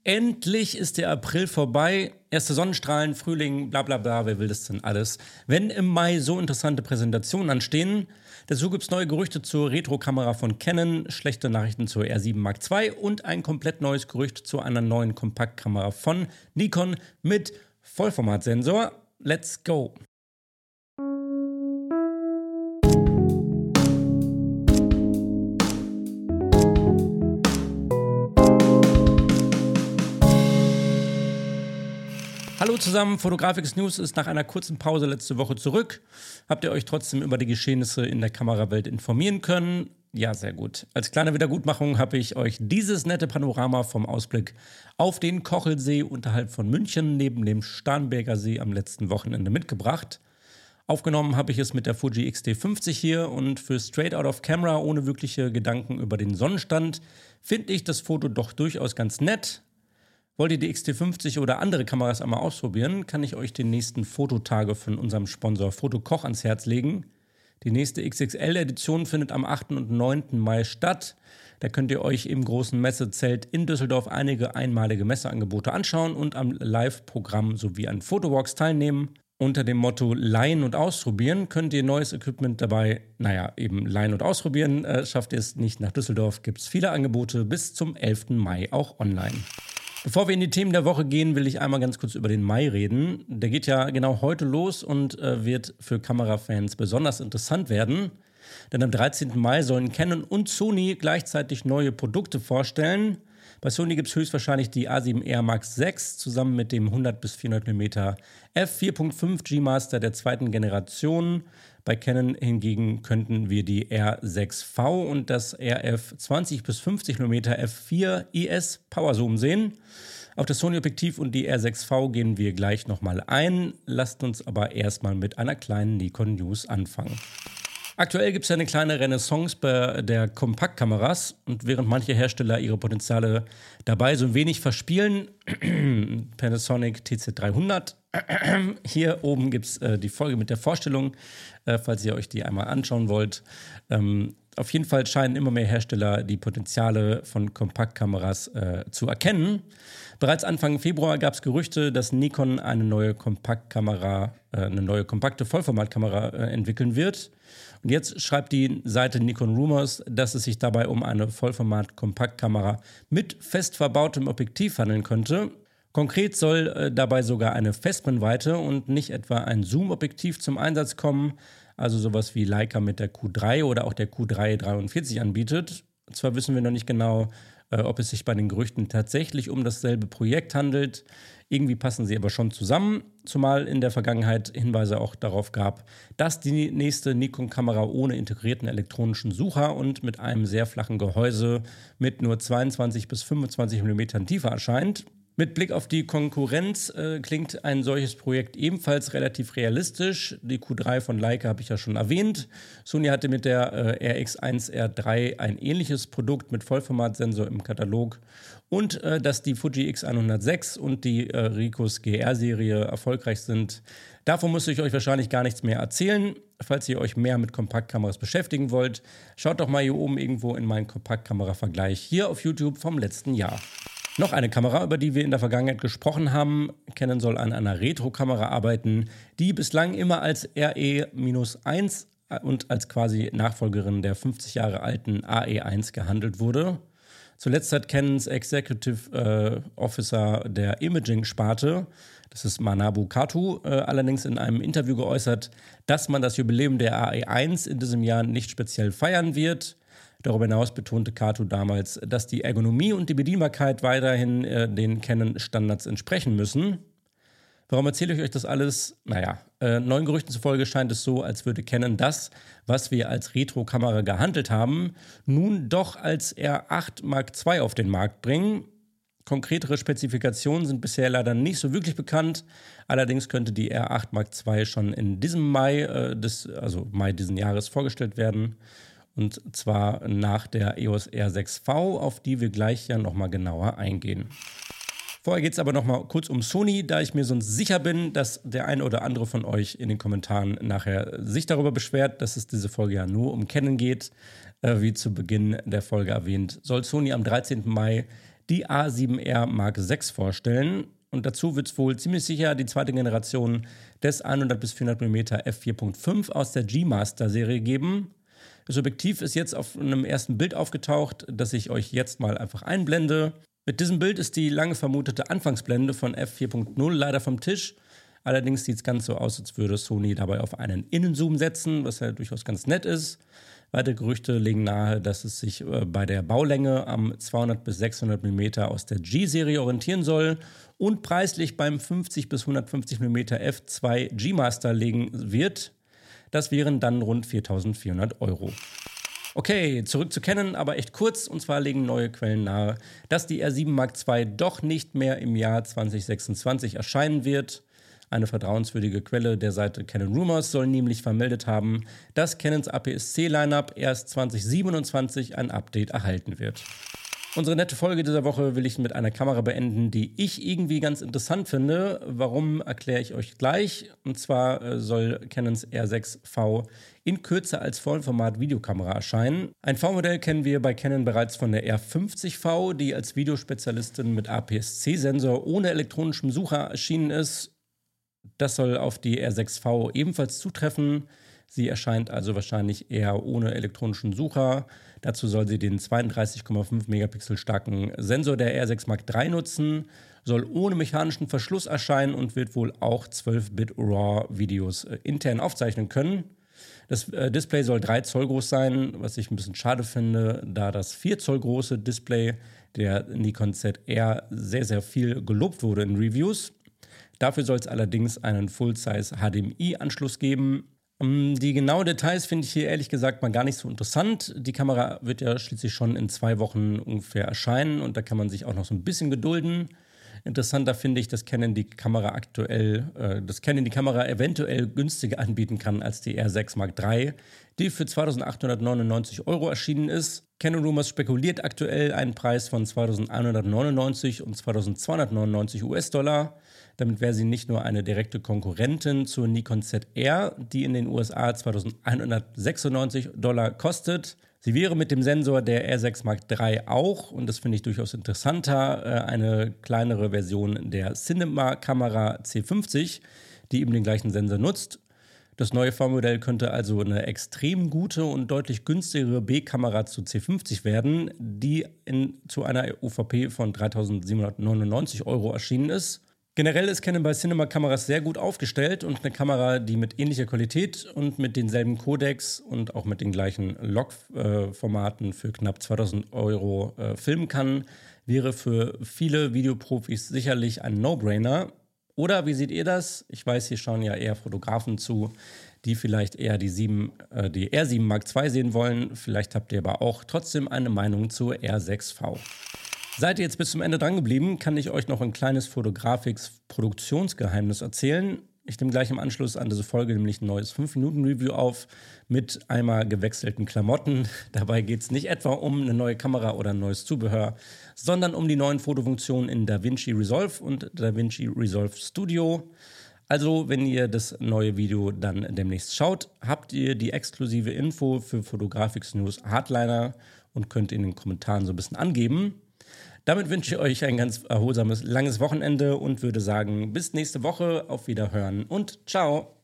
Endlich ist der April vorbei. Erste Sonnenstrahlen, Frühling, bla bla bla, wer will das denn alles? Wenn im Mai so interessante Präsentationen anstehen, dazu gibt es neue Gerüchte zur Retro-Kamera von Canon, schlechte Nachrichten zur R7 Mark II und ein komplett neues Gerücht zu einer neuen Kompaktkamera von Nikon mit Vollformatsensor. Let's go! Hallo zusammen, Fotografix News ist nach einer kurzen Pause letzte Woche zurück. Habt ihr euch trotzdem über die Geschehnisse in der Kamerawelt informieren können? Ja, sehr gut. Als kleine Wiedergutmachung habe ich euch dieses nette Panorama vom Ausblick auf den Kochelsee unterhalb von München neben dem Starnberger See am letzten Wochenende mitgebracht. Aufgenommen habe ich es mit der Fuji X-T50 hier und für Straight Out of Camera ohne wirkliche Gedanken über den Sonnenstand finde ich das Foto doch durchaus ganz nett. Wollt ihr die X-T50 oder andere Kameras einmal ausprobieren, kann ich euch die nächsten Fototage von unserem Sponsor Fotokoch ans Herz legen. Die nächste XXL-Edition findet am 8. und 9. Mai statt. Da könnt ihr euch im großen Messezelt in Düsseldorf einige einmalige Messeangebote anschauen und am Live-Programm sowie an Fotowalks teilnehmen. Unter dem Motto Leihen und Ausprobieren könnt ihr neues Equipment dabei, eben leihen und ausprobieren. Schafft ihr es nicht nach Düsseldorf, gibt es viele Angebote bis zum 11. Mai auch online. Bevor wir in die Themen der Woche gehen, will ich einmal ganz kurz über den Mai reden. Der geht ja genau heute los und wird für Kamerafans besonders interessant werden. Denn am 13. Mai sollen Canon und Sony gleichzeitig neue Produkte vorstellen. Bei Sony gibt es höchstwahrscheinlich die A7R Mark VI zusammen mit dem 100 bis 400 mm f4.5 G-Master der zweiten Generation. Bei Canon hingegen könnten wir die R6V und das RF 20 bis 50 mm f4 IS Powerzoom sehen. Auf das Sony-Objektiv und die R6V gehen wir gleich nochmal ein. Lasst uns aber erstmal mit einer kleinen Nikon-News anfangen. Aktuell gibt es ja eine kleine Renaissance bei der Kompaktkameras und während manche Hersteller ihre Potenziale dabei so ein wenig verspielen, Panasonic TZ300, hier oben gibt es die Folge mit der Vorstellung, falls ihr euch die einmal anschauen wollt. Auf jeden Fall scheinen immer mehr Hersteller die Potenziale von Kompaktkameras zu erkennen. Bereits Anfang Februar gab es Gerüchte, dass Nikon eine neue Kompaktkamera, eine neue kompakte Vollformatkamera entwickeln wird. Und jetzt schreibt die Seite Nikon Rumors, dass es sich dabei um eine Vollformat-Kompaktkamera mit fest verbautem Objektiv handeln könnte. Konkret soll dabei sogar eine Festbrennweite und nicht etwa ein Zoom-Objektiv zum Einsatz kommen, also sowas wie Leica mit der Q3 oder auch der Q3 43 anbietet. Zwar wissen wir noch nicht genau, ob es sich bei den Gerüchten tatsächlich um dasselbe Projekt handelt. Irgendwie passen sie aber schon zusammen, zumal in der Vergangenheit Hinweise auch darauf gab, dass die nächste Nikon-Kamera ohne integrierten elektronischen Sucher und mit einem sehr flachen Gehäuse mit nur 22 bis 25 mm Tiefe erscheint. Mit Blick auf die Konkurrenz klingt ein solches Projekt ebenfalls relativ realistisch. Die Q3 von Leica habe ich ja schon erwähnt. Sony hatte mit der RX1R3 ein ähnliches Produkt mit Vollformatsensor im Katalog. Und dass die Fuji X106 und die Ricoh GR-Serie erfolgreich sind, davon muss ich euch wahrscheinlich gar nichts mehr erzählen. Falls ihr euch mehr mit Kompaktkameras beschäftigen wollt, schaut doch mal hier oben irgendwo in meinen Kompaktkamera-Vergleich hier auf YouTube vom letzten Jahr. Noch eine Kamera, über die wir in der Vergangenheit gesprochen haben. Canon soll an einer Retro-Kamera arbeiten, die bislang immer als RE-1 und als quasi Nachfolgerin der 50 Jahre alten AE1 gehandelt wurde. Zuletzt hat Canons Executive Officer der Imaging-Sparte, das ist Manabu Kato, allerdings in einem Interview geäußert, dass man das Jubiläum der AE1 in diesem Jahr nicht speziell feiern wird. Darüber hinaus betonte Kato damals, dass die Ergonomie und die Bedienbarkeit weiterhin den Canon-Standards entsprechen müssen. Warum erzähle ich euch das alles? Neuen Gerüchten zufolge scheint es so, als würde Canon das, was wir als Retro-Kamera gehandelt haben, nun doch als R8 Mark II auf den Markt bringen. Konkretere Spezifikationen sind bisher leider nicht so wirklich bekannt. Allerdings könnte die R8 Mark II schon in diesem Mai diesen Jahres vorgestellt werden. Und zwar nach der EOS R6V, auf die wir gleich ja nochmal genauer eingehen. Vorher geht es aber nochmal kurz um Sony, da ich mir sonst sicher bin, dass der eine oder andere von euch in den Kommentaren nachher sich darüber beschwert, dass es diese Folge ja nur um Canon geht. Wie zu Beginn der Folge erwähnt, soll Sony am 13. Mai die A7R Mark VI vorstellen. Und dazu wird es wohl ziemlich sicher die zweite Generation des 100 bis 400 mm f4.5 aus der G-Master-Serie geben. Das Objektiv ist jetzt auf einem ersten Bild aufgetaucht, das ich euch jetzt mal einfach einblende. Mit diesem Bild ist die lange vermutete Anfangsblende von f4.0 leider vom Tisch. Allerdings sieht es ganz so aus, als würde Sony dabei auf einen Innenzoom setzen, was ja durchaus ganz nett ist. Weitere Gerüchte legen nahe, dass es sich bei der Baulänge am 200 bis 600 mm aus der G-Serie orientieren soll und preislich beim 50 bis 150 mm f2 G-Master liegen wird. Das wären dann rund 4.400 €. Okay, zurück zu Canon, aber echt kurz. Und zwar legen neue Quellen nahe, dass die R7 Mark II doch nicht mehr im Jahr 2026 erscheinen wird. Eine vertrauenswürdige Quelle der Seite Canon Rumors soll nämlich vermeldet haben, dass Canons APS-C-Lineup erst 2027 ein Update erhalten wird. Unsere nette Folge dieser Woche will ich mit einer Kamera beenden, die ich irgendwie ganz interessant finde. Warum, erkläre ich euch gleich. Und zwar soll Canons R6V in Kürze als Vollformat-Videokamera erscheinen. Ein V-Modell kennen wir bei Canon bereits von der R50V, die als Videospezialistin mit APS-C-Sensor ohne elektronischem Sucher erschienen ist. Das soll auf die R6V ebenfalls zutreffen. Sie erscheint also wahrscheinlich eher ohne elektronischen Sucher. Dazu soll sie den 32,5 Megapixel starken Sensor der R6 Mark III nutzen, soll ohne mechanischen Verschluss erscheinen und wird wohl auch 12-Bit RAW-Videos intern aufzeichnen können. Das Display soll 3 Zoll groß sein, was ich ein bisschen schade finde, da das 4 Zoll große Display der Nikon ZR sehr, sehr viel gelobt wurde in Reviews. Dafür soll es allerdings einen Full-Size HDMI-Anschluss geben. Die genauen Details finde ich hier ehrlich gesagt mal gar nicht so interessant. Die Kamera wird ja schließlich schon in 2 Wochen ungefähr erscheinen und da kann man sich auch noch so ein bisschen gedulden. Interessanter finde ich, dass Canon die Kamera eventuell günstiger anbieten kann als die R6 Mark III, die für 2.899 € erschienen ist. Canon Rumors spekuliert aktuell einen Preis von 2.199 und 2.299 US-Dollar. Damit wäre sie nicht nur eine direkte Konkurrentin zur Nikon ZR, die in den USA 2.196 $ kostet. Sie wäre mit dem Sensor der R6 Mark III auch, und das finde ich durchaus interessanter, eine kleinere Version der Cinema-Kamera C50, die eben den gleichen Sensor nutzt. Das neue V-Modell könnte also eine extrem gute und deutlich günstigere B-Kamera zu C50 werden, die zu einer UVP von 3.799 € erschienen ist. Generell ist Canon bei Cinema-Kameras sehr gut aufgestellt und eine Kamera, die mit ähnlicher Qualität und mit denselben Codecs und auch mit den gleichen Log-Formaten für knapp 2.000 € filmen kann, wäre für viele Videoprofis sicherlich ein No-Brainer. Oder wie seht ihr das? Ich weiß, hier schauen ja eher Fotografen zu, die vielleicht eher die R7 Mark II sehen wollen. Vielleicht habt ihr aber auch trotzdem eine Meinung zur R6V. Seid ihr jetzt bis zum Ende dran geblieben, kann ich euch noch ein kleines Fotografix-Produktionsgeheimnis erzählen. Ich nehme gleich im Anschluss an diese Folge nämlich ein neues 5-Minuten-Review auf mit einmal gewechselten Klamotten. Dabei geht es nicht etwa um eine neue Kamera oder ein neues Zubehör, sondern um die neuen Fotofunktionen in DaVinci Resolve und DaVinci Resolve Studio. Also, wenn ihr das neue Video dann demnächst schaut, habt ihr die exklusive Info für Fotografix News Hardliner und könnt in den Kommentaren so ein bisschen angeben. Damit wünsche ich euch ein ganz erholsames, langes Wochenende und würde sagen, bis nächste Woche, auf Wiederhören und ciao!